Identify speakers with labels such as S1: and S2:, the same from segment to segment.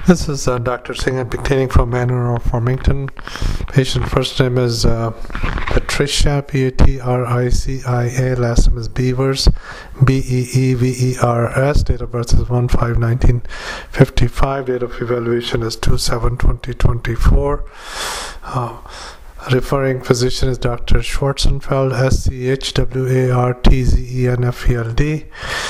S1: This is Dr. Singh obtaining from Manor of Farmington. Patient first name is Patricia, Patricia, last name is Beavers, Beevers. Date of birth is 1/5/1955. Date of evaluation is 2/7/2024. Referring physician is Dr. Schwarzenfeld, Schwartzenfeld.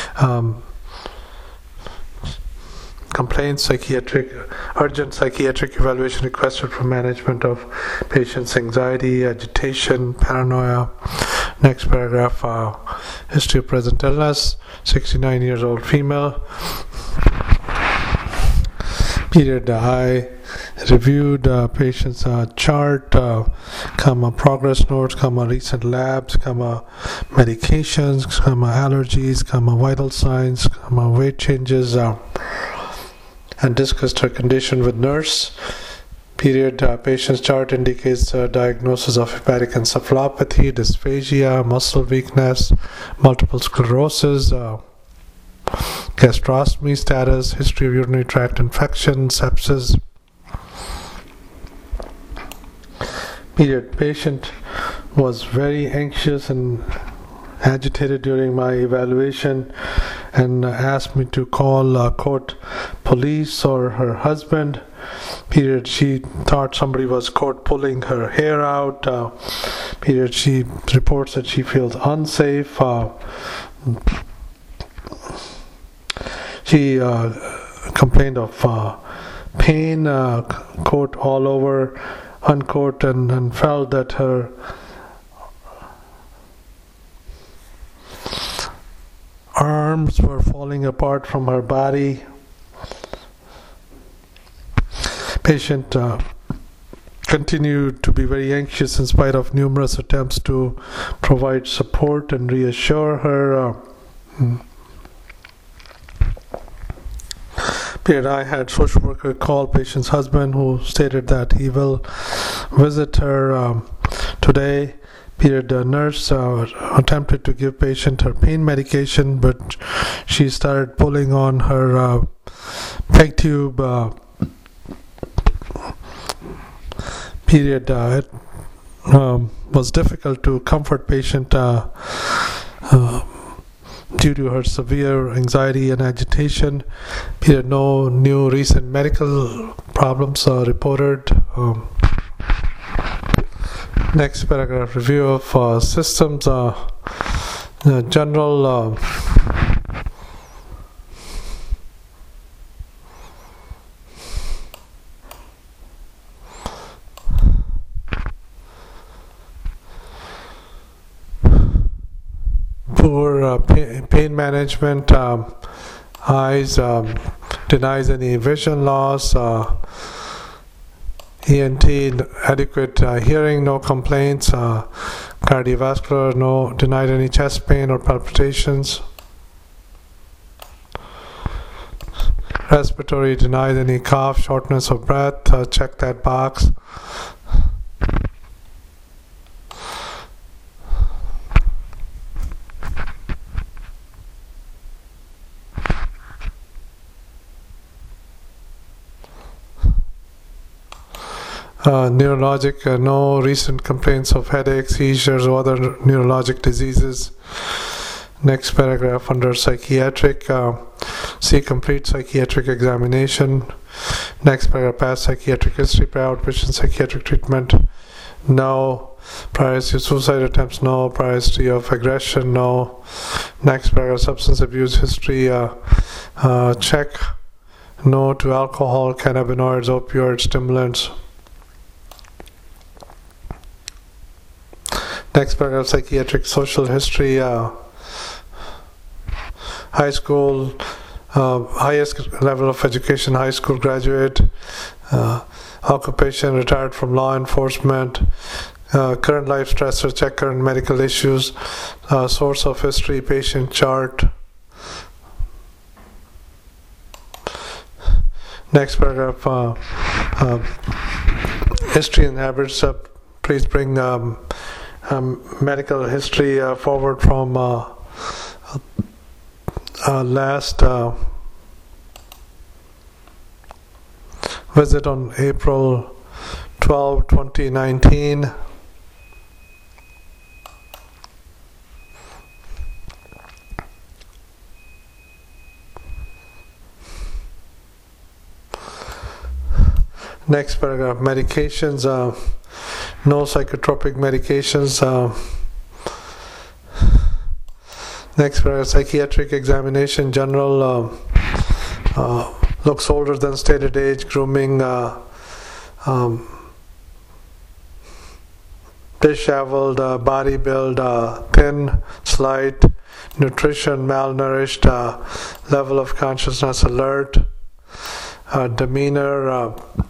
S1: Complaint urgent psychiatric evaluation requested for management of patient's anxiety, agitation, paranoia. Next paragraph, history of present illness, 69 years old female. Period. I reviewed patient's chart, progress notes, recent labs, medications, allergies, vital signs, weight changes, and discussed her condition with nurse. Period. Patient's chart indicates diagnosis of hepatic encephalopathy, dysphagia, muscle weakness, multiple sclerosis, gastrostomy status, history of urinary tract infection, sepsis. Period. Patient was very anxious and agitated during my evaluation and asked me to call quote police or her husband. Period. She thought somebody was quote pulling her hair out. Period. She reports that she feels unsafe. She complained of pain, quote all over, unquote, and felt that her arms were falling apart from her body. Patient continued to be very anxious in spite of numerous attempts to provide support and reassure her. Period. I had social worker call patient's husband, who stated that he will visit her today. Period. The nurse attempted to give patient her pain medication, but she started pulling on her peg tube. Period. It was difficult to comfort patient due to her severe anxiety and agitation. Period. No new recent medical problems reported. Next paragraph, review of systems, general poor pain management, eyes, denies any vision loss, ENT, adequate hearing, no complaints, cardiovascular, no denied any chest pain or palpitations, respiratory, denied any cough, shortness of breath, check that box. Neurologic, no recent complaints of headaches, seizures, or other neurologic diseases. Next paragraph, under psychiatric, see complete psychiatric examination. Next paragraph, past psychiatric history, prior outpatient psychiatric treatment, no. Prior history of suicide attempts, no. Prior history of aggression, no. Next paragraph, substance abuse history, check, no to alcohol, cannabinoids, opioids, stimulants. Next paragraph, psychiatric social history, high school, highest level of education, high school graduate, occupation, retired from law enforcement, current life stressor, check current medical issues, source of history, patient chart. Next paragraph, history and habits, please bring medical history forward from last Visit on April 12, 2019. Next paragraph, medications, no psychotropic medications. Next paragraph, psychiatric examination, general, looks older than stated age, grooming, disheveled, body build, thin, slight, nutrition, malnourished, level of consciousness alert, demeanor,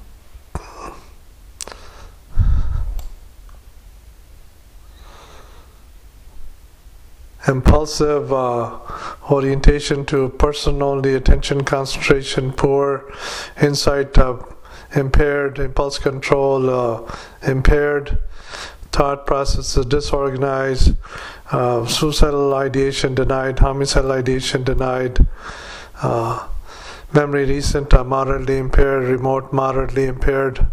S1: impulsive, orientation to person only, attention concentration poor, insight impaired, impulse control impaired, thought processes disorganized, suicidal ideation denied, homicidal ideation denied, memory recent moderately impaired, remote moderately impaired.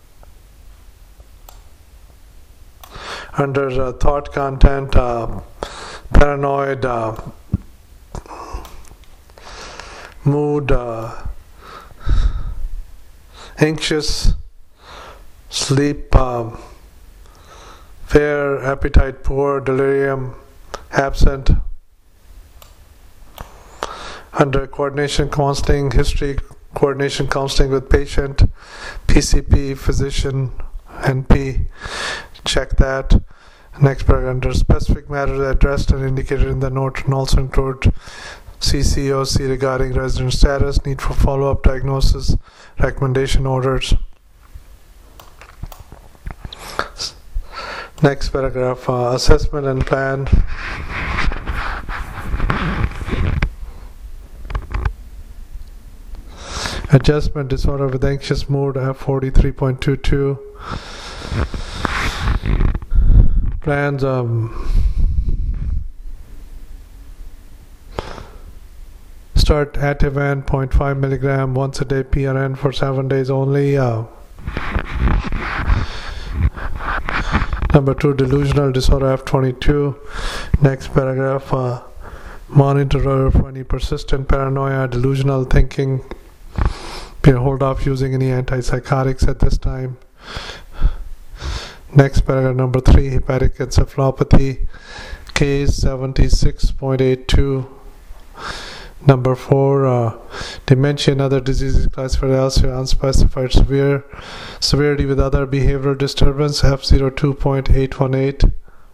S1: Under thought content, paranoid, mood, anxious, sleep, fair, appetite poor, delirium absent. Under coordination counseling, history coordination counseling with patient, PCP, physician, NP, check that. Next paragraph, under specific matters addressed and indicated in the note, and also include CCOC regarding resident status, need for follow-up diagnosis, recommendation orders. Next paragraph, assessment and plan. Adjustment disorder with anxious mood, F43.22. Plans, start Ativan 0.5 milligram once a day PRN for 7 days only. Number 2, delusional disorder, F22. Next paragraph, monitor for any persistent paranoia, delusional thinking. Hold off using any antipsychotics at this time. Next paragraph, number 3, hepatic encephalopathy, case 76.82. Number 4, dementia and other diseases classified as unspecified severity with other behavioral disturbance, F02.818.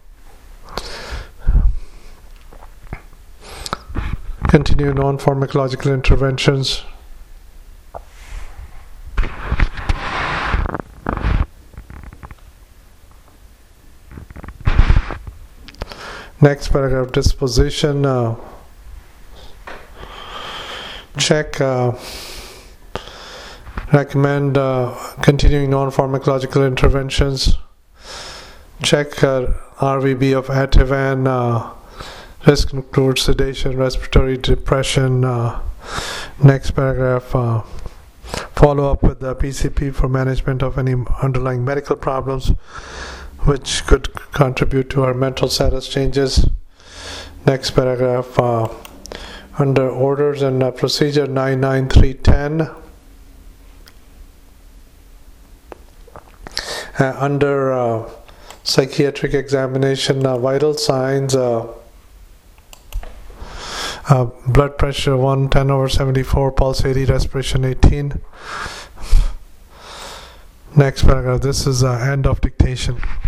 S1: Continue non-pharmacological interventions. Next paragraph, disposition, check, recommend continuing non-pharmacological interventions, check RVB of Ativan, risk includes sedation, respiratory depression. Next paragraph, follow up with the PCP for management of any underlying medical problems which could contribute to our mental status changes. Next paragraph, under orders and procedure 99310, under psychiatric examination, vital signs, blood pressure 110/74, pulse 80, respiration 18. Next paragraph, this is end of dictation.